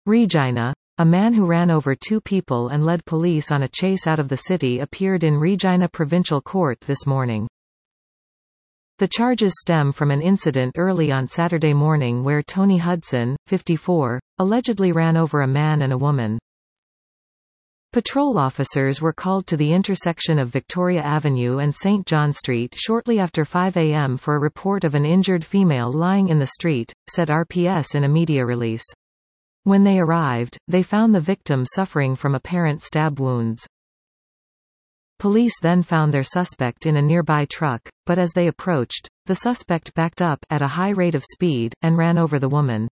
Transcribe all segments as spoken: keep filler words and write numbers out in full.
Regina. A man who ran over two people and led police on a chase out of the city appeared in Regina Provincial Court this morning. The charges stem from an incident early on Saturday morning where Tony Hudson, fifty-four, allegedly ran over a man and a woman. Patrol officers were called to the intersection of Victoria Avenue and Saint John Street shortly after five a m for a report of an injured female lying in the street, said R P S in a media release. When they arrived, they found the victim suffering from apparent stab wounds. Police then found their suspect in a nearby truck, but as they approached, the suspect backed up at a high rate of speed, and ran over the woman.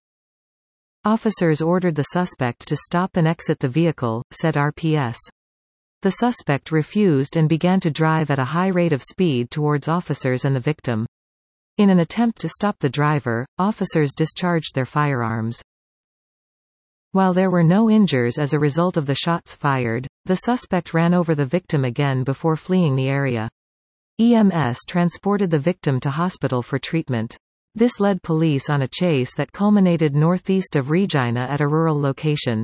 Officers ordered the suspect to stop and exit the vehicle, said R P S. The suspect refused and began to drive at a high rate of speed towards officers and the victim. In an attempt to stop the driver, officers discharged their firearms. While there were no injuries as a result of the shots fired, the suspect ran over the victim again before fleeing the area. E M S transported the victim to hospital for treatment. This led police on a chase that culminated northeast of Regina at a rural location.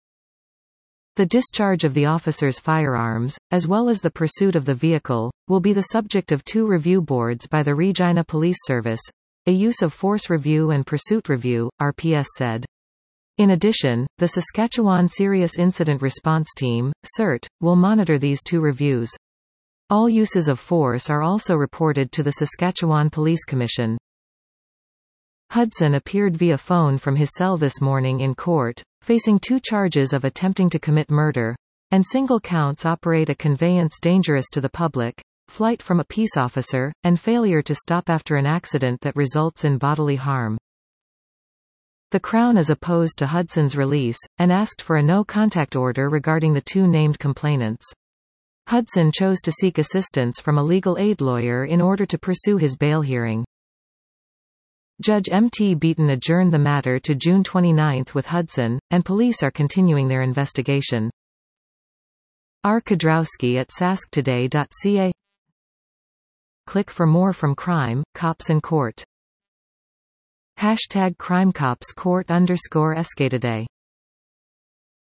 The discharge of the officers' firearms, as well as the pursuit of the vehicle, will be the subject of two review boards by the Regina Police Service, a use of force review and pursuit review, R P S said. In addition, the Saskatchewan Serious Incident Response Team, S I R T, will monitor these two reviews. All uses of force are also reported to the Saskatchewan Police Commission. Hudson appeared via phone from his cell this morning in court, facing two charges of attempting to commit murder, and single counts operate a conveyance dangerous to the public, flight from a peace officer, and failure to stop after an accident that results in bodily harm. The Crown is opposed to Hudson's release, and asked for a no-contact order regarding the two named complainants. Hudson chose to seek assistance from a legal aid lawyer in order to pursue his bail hearing. Judge M T Beaton adjourned the matter to June twenty-ninth with Hudson, and police are continuing their investigation. R. Kudrowski at sask today dot c a. Click for more from Crime, Cops and Court. Hashtag CrimeCopsCourt underscore Escatoday